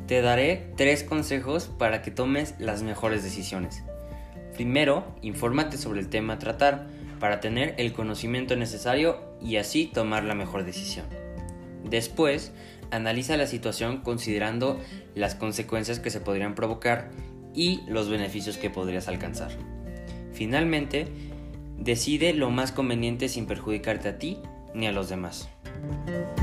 te daré 3 consejos para que tomes las mejores decisiones. Primero, infórmate sobre el tema a tratar para tener el conocimiento necesario y así tomar la mejor decisión. Después, analiza la situación considerando las consecuencias que se podrían provocar y los beneficios que podrías alcanzar. Finalmente, decide lo más conveniente sin perjudicarte a ti ni a los demás.